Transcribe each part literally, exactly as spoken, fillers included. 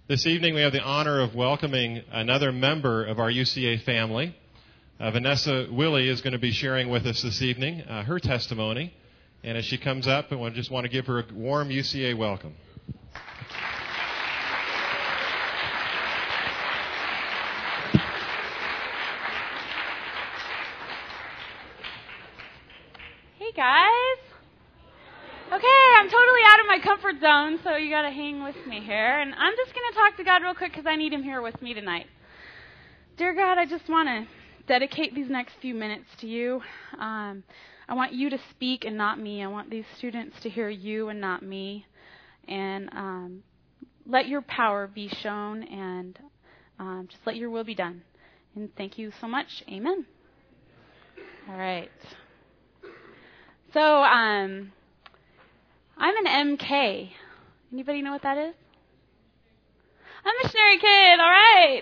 This evening we have the honor of welcoming another member of our U C A family. Uh, Vanessa Willie is going to be sharing with us this evening uh, her testimony. And as she comes up, I just want to give her a warm U C A welcome. Hey guys. Okay, I'm totally out of my comfort zone, so you got to hang with me here. And I'm just going to talk to God real quick because I need him here with me tonight. Dear God, I just want to dedicate these next few minutes to you. Um, I want you to speak and not me. I want these students to hear you and not me. And um, let your power be shown and um, just let your will be done. And thank you so much. Amen. All right. So, um... I'm an M K. Anybody know what that is? I'm a missionary kid, all right.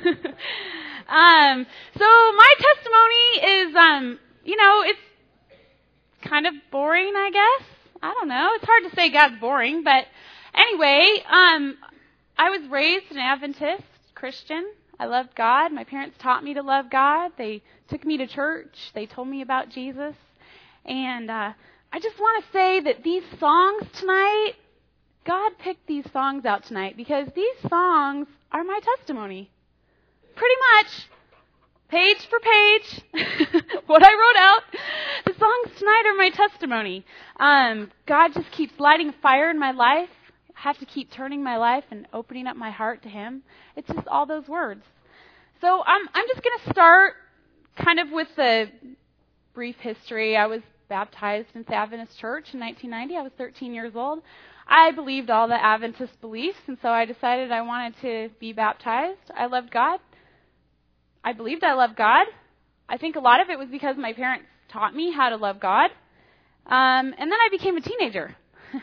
um, so my testimony is, um, you know, it's kind of boring, I guess. I don't know. It's hard to say God's boring, but anyway, um, I was raised an Adventist Christian. I loved God. My parents taught me to love God. They took me to church. They told me about Jesus. And, uh, I just want to say that these songs tonight, God picked these songs out tonight because these songs are my testimony. Pretty much, page for page, what I wrote out, the songs tonight are my testimony. Um, God just keeps lighting a fire in my life. I have to keep turning my life and opening up my heart to Him. It's just all those words. So um, I'm just going to start kind of with the brief history. I was baptized in the Adventist Church in nineteen ninety. I was thirteen years old. I believed all the Adventist beliefs, and so I decided I wanted to be baptized. I loved God. I believed I loved God. I think a lot of it was because my parents taught me how to love God. Um, and then I became a teenager.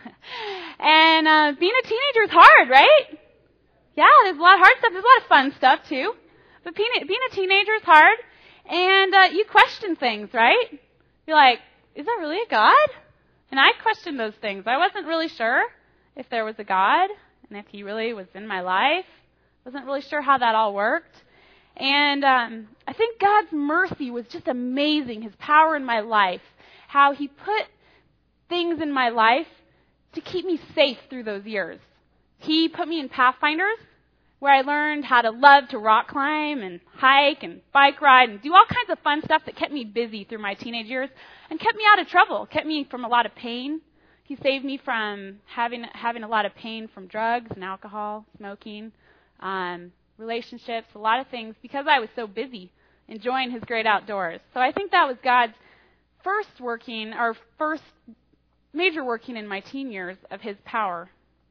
and uh, being a teenager is hard, right? Yeah, there's a lot of hard stuff. There's a lot of fun stuff, too. But being, being a teenager is hard, and uh, you question things, right? You're like, is there really a God? And I questioned those things. I wasn't really sure if there was a God and if He really was in my life. Wasn't really sure how that all worked. And um, I think God's mercy was just amazing, His power in my life, how He put things in my life to keep me safe through those years. He put me in Pathfinders, where I learned how to love to rock climb and hike and bike ride and do all kinds of fun stuff that kept me busy through my teenage years and kept me out of trouble, kept me from a lot of pain. He saved me from having having a lot of pain from drugs and alcohol, smoking, um, relationships, a lot of things, because I was so busy enjoying His great outdoors. So I think that was God's first working, or first major working in my teen years of His power.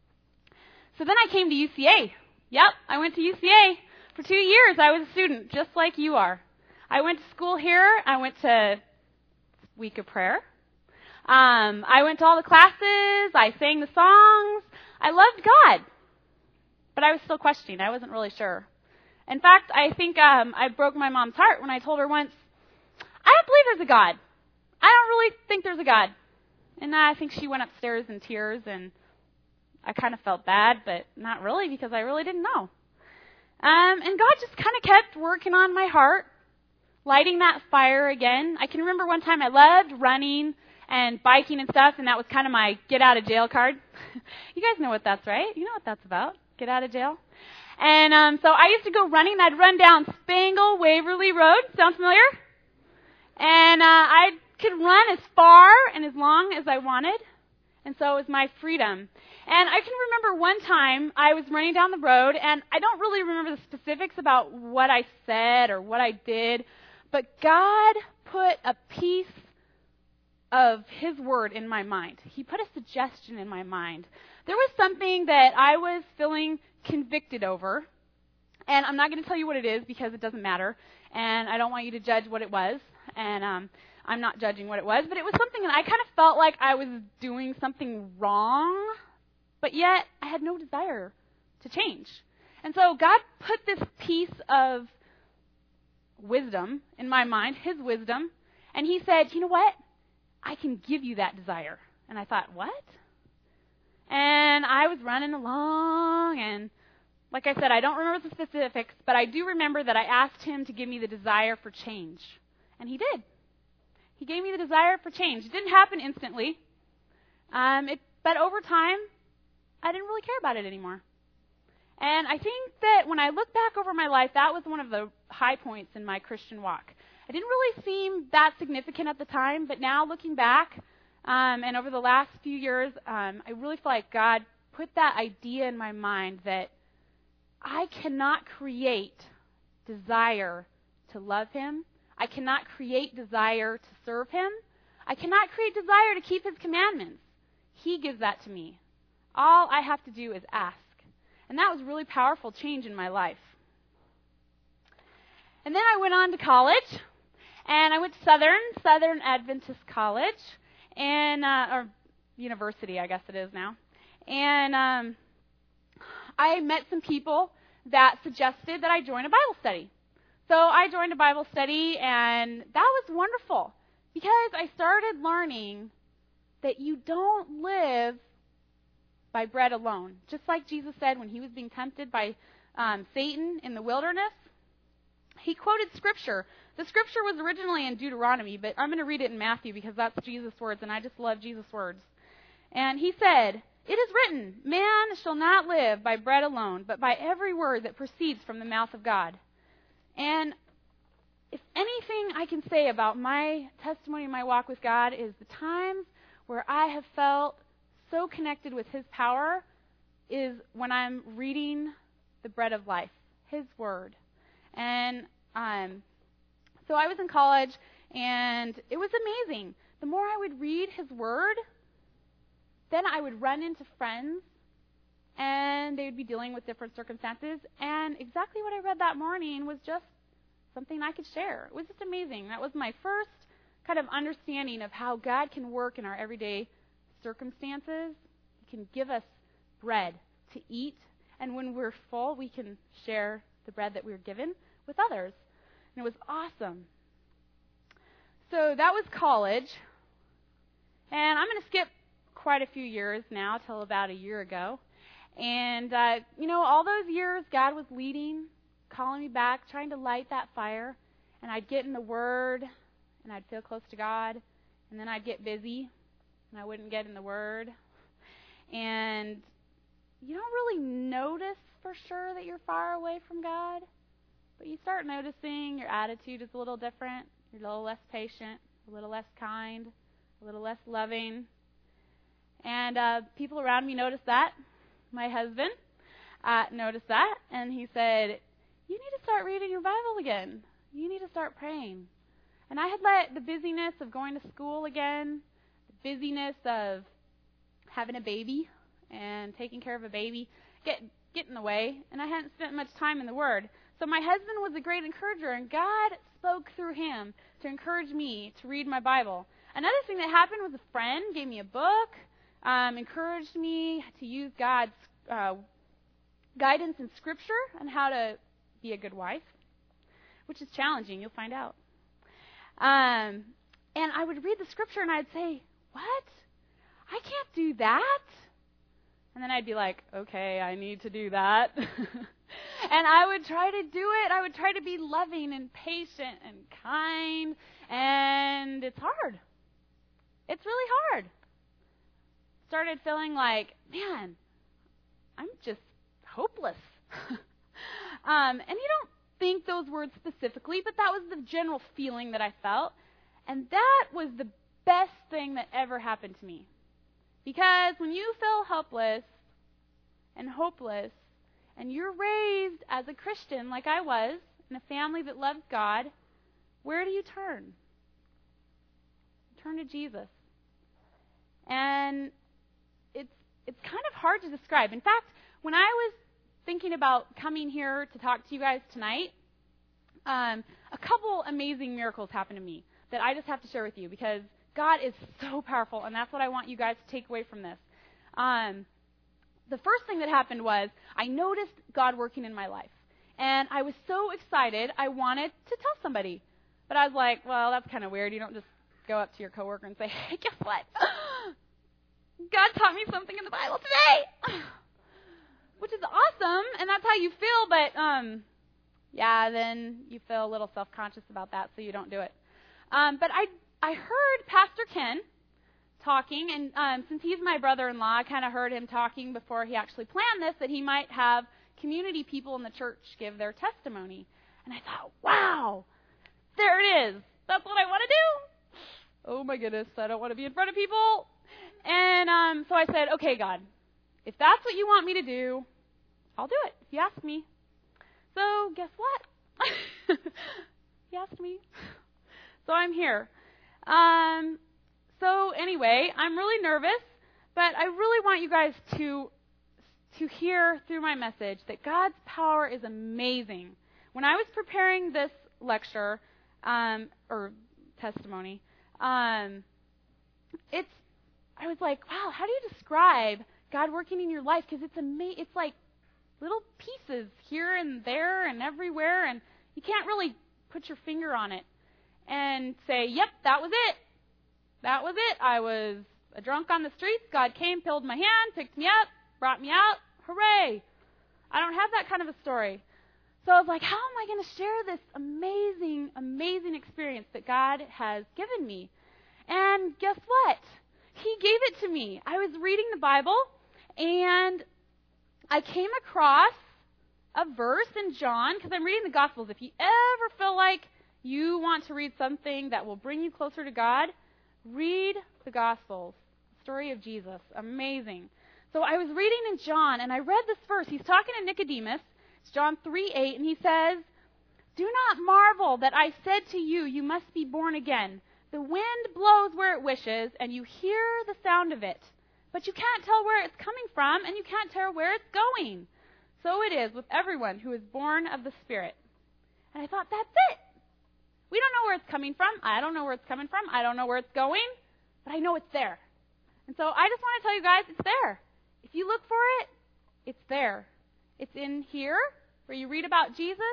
So then I came to U C A. Yep, I went to U C A for two years. I was a student, just like you are. I went to school here. I went to Week of Prayer. Um, I went to all the classes. I sang the songs. I loved God. But I was still questioning. I wasn't really sure. In fact, I think um, I broke my mom's heart when I told her once, I don't believe there's a God. I don't really think there's a God. And I think she went upstairs in tears, and I kind of felt bad, but not really, because I really didn't know. Um, and God just kind of kept working on my heart, lighting that fire again. I can remember one time I loved running and biking and stuff, and that was kind of my get out of jail card. You guys know what that's, right? You know what that's about, get out of jail. And um, so I used to go running. I'd run down Spangle Waverly Road. Sound familiar? And uh, I could run as far and as long as I wanted. And so it was my freedom. And I can remember one time I was running down the road, and I don't really remember the specifics about what I said or what I did, but God put a piece of His word in my mind. He put a suggestion in my mind. There was something that I was feeling convicted over, and I'm not going to tell you what it is because it doesn't matter, and I don't want you to judge what it was, and um, I'm not judging what it was, but it was something that I kind of felt like I was doing something wrong, but yet I had no desire to change. And so God put this piece of wisdom in my mind, His wisdom, and He said, you know what? I can give you that desire. And I thought, what? And I was running along, and like I said, I don't remember the specifics, but I do remember that I asked him to give me the desire for change. And he did. He gave me the desire for change. It didn't happen instantly. Um, it, but over time, I didn't really care about it anymore. And I think that when I look back over my life, that was one of the high points in my Christian walk. It didn't really seem that significant at the time, but now looking back, um, and over the last few years, um, I really feel like God put that idea in my mind that I cannot create desire to love Him. I cannot create desire to serve Him. I cannot create desire to keep His commandments. He gives that to me. All I have to do is ask. And that was a really powerful change in my life. And then I went on to college, and I went to Southern, Southern Adventist College, and uh, or university, I guess it is now. And um, I met some people that suggested that I join a Bible study. So I joined a Bible study, and that was wonderful because I started learning that you don't live by bread alone. Just like Jesus said when he was being tempted by um, Satan in the wilderness, he quoted Scripture. The Scripture was originally in Deuteronomy, but I'm going to read it in Matthew because that's Jesus' words, and I just love Jesus' words. And he said, "It is written, man shall not live by bread alone, but by every word that proceeds from the mouth of God." And if anything I can say about my testimony and my walk with God is the times where I have felt so connected with His power is when I'm reading the bread of life, His Word. And um, so I was in college, and it was amazing. The more I would read His Word, then I would run into friends, and they would be dealing with different circumstances, and exactly what I read that morning was just something I could share. It was just amazing. That was my first kind of understanding of how God can work in our everyday circumstances. He can give us bread to eat, and when we're full, we can share the bread that we were given with others. And it was awesome. So that was college, and I'm going to skip quite a few years now till about a year ago. And, uh, you know, all those years, God was leading, calling me back, trying to light that fire. And I'd get in the Word, and I'd feel close to God. And then I'd get busy, and I wouldn't get in the Word. And you don't really notice for sure that you're far away from God. But you start noticing your attitude is a little different. You're a little less patient, a little less kind, a little less loving. And uh, people around me noticed that. My husband uh, noticed that, and he said, "You need to start reading your Bible again. You need to start praying." And I had let the busyness of going to school again, the busyness of having a baby and taking care of a baby, get get in the way, and I hadn't spent much time in the Word. So my husband was a great encourager, and God spoke through him to encourage me to read my Bible. Another thing that happened was a friend gave me a book, Um, encouraged me to use God's uh, guidance in Scripture on how to be a good wife, which is challenging. You'll find out. Um, and I would read the Scripture and I'd say, "What? I can't do that." And then I'd be like, "Okay, I need to do that." And I would try to do it. I would try to be loving and patient and kind. And it's hard. It's really hard. Started feeling like, man, I'm just hopeless. um, and you don't think those words specifically, but that was the general feeling that I felt. And that was the best thing that ever happened to me. Because when you feel helpless and hopeless, and you're raised as a Christian like I was, in a family that loves God, where do you turn? Turn to Jesus. And it's it's kind of hard to describe. In fact, when I was thinking about coming here to talk to you guys tonight, um, a couple amazing miracles happened to me that I just have to share with you because God is so powerful, and that's what I want you guys to take away from this. Um, the first thing that happened was I noticed God working in my life, and I was so excited I wanted to tell somebody. But I was like, well, that's kind of weird. You don't just go up to your coworker and say, "Hey, guess what? God taught me something in the Bible today," which is awesome, and that's how you feel, but um, yeah, then you feel a little self-conscious about that, so you don't do it. Um, but I I heard Pastor Ken talking, and um, since he's my brother-in-law, I kind of heard him talking before he actually planned this, that he might have community people in the church give their testimony. And I thought, wow, there it is. That's what I want to do. Oh my goodness, I don't want to be in front of people. And um, so I said, okay, God, if that's what you want me to do, I'll do it, if you ask me. So guess what? He asked me. So I'm here. Um, so anyway, I'm really nervous, but I really want you guys to to hear through my message that God's power is amazing. When I was preparing this lecture, um, or testimony, um, it's I was like, wow, how do you describe God working in your life? Because it's ama- It's like little pieces here and there and everywhere, and you can't really put your finger on it and say, yep, that was it. That was it. I was a drunk on the streets. God came, pilled my hand, picked me up, brought me out. Hooray. I don't have that kind of a story. So I was like, how am I going to share this amazing, amazing experience that God has given me? And guess what? He gave it to me. I was reading the Bible, and I came across a verse in John, because I'm reading the Gospels. If you ever feel like you want to read something that will bring you closer to God, read the Gospels. The story of Jesus. Amazing. So I was reading in John, and I read this verse. He's talking to Nicodemus. It's John three eight, and he says, "Do not marvel that I said to you, you must be born again. The wind blows where it wishes, and you hear the sound of it. But you can't tell where it's coming from, and you can't tell where it's going. So it is with everyone who is born of the Spirit." And I thought, that's it. We don't know where it's coming from. I don't know where it's coming from. I don't know where it's going. But I know it's there. And so I just want to tell you guys, it's there. If you look for it, it's there. It's in here, where you read about Jesus,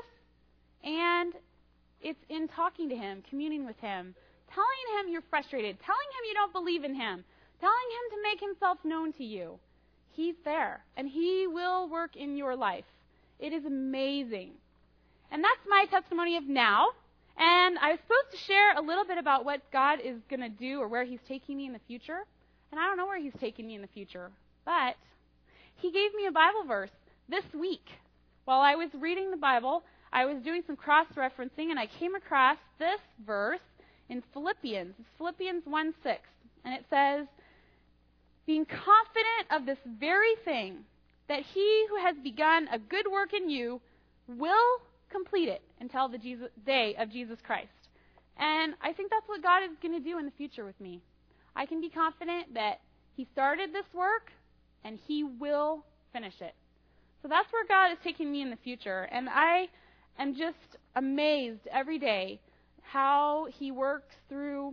and it's in talking to Him, communing with Him, telling Him you're frustrated, telling Him you don't believe in Him, telling Him to make Himself known to you. He's there, and He will work in your life. It is amazing. And that's my testimony of now. And I was supposed to share a little bit about what God is going to do or where He's taking me in the future. And I don't know where He's taking me in the future. But He gave me a Bible verse this week. While I was reading the Bible, I was doing some cross-referencing, and I came across this verse in Philippians. It's Philippians one six. And it says, "Being confident of this very thing, that He who has begun a good work in you will complete it until the Jesus, day of Jesus Christ." And I think that's what God is going to do in the future with me. I can be confident that He started this work, and He will finish it. So that's where God is taking me in the future. And I am just amazed every day how He works through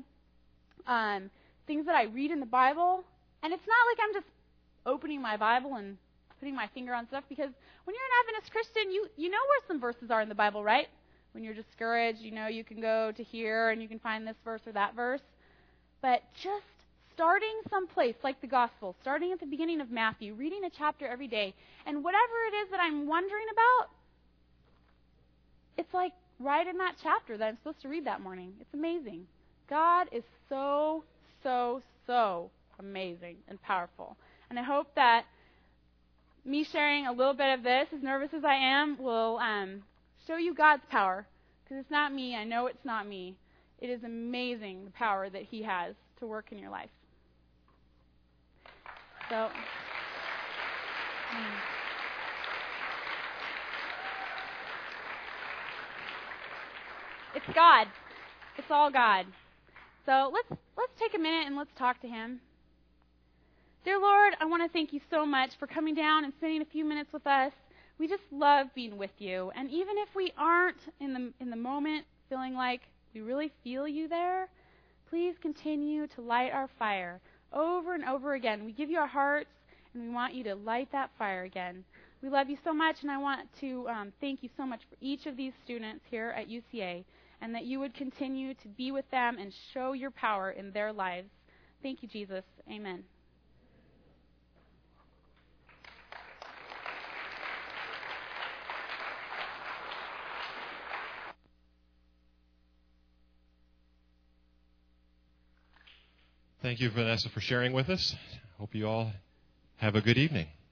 um, things that I read in the Bible. And it's not like I'm just opening my Bible and putting my finger on stuff, because when you're an Adventist Christian, you, you know where some verses are in the Bible, right? When you're discouraged, you know you can go to here and you can find this verse or that verse. But just starting someplace like the Gospel, starting at the beginning of Matthew, reading a chapter every day, and whatever it is that I'm wondering about, it's like right in that chapter that I'm supposed to read that morning. It's amazing. God is so, so, so amazing and powerful. And I hope that me sharing a little bit of this, as nervous as I am, will um, show you God's power. Because it's not me. I know it's not me. It is amazing, the power that He has to work in your life. So, hmm. It's God. It's all God. So let's let's take a minute and let's talk to Him. Dear Lord, I want to thank You so much for coming down and spending a few minutes with us. We just love being with You. And even if we aren't in the in the moment feeling like we really feel You there, please continue to light our fire over and over again. We give You our hearts, and we want You to light that fire again. We love You so much, and I want to um, thank You so much for each of these students here at U C A, and that You would continue to be with them and show Your power in their lives. Thank You, Jesus. Amen. Thank you, Vanessa, for sharing with us. Hope you all have a good evening.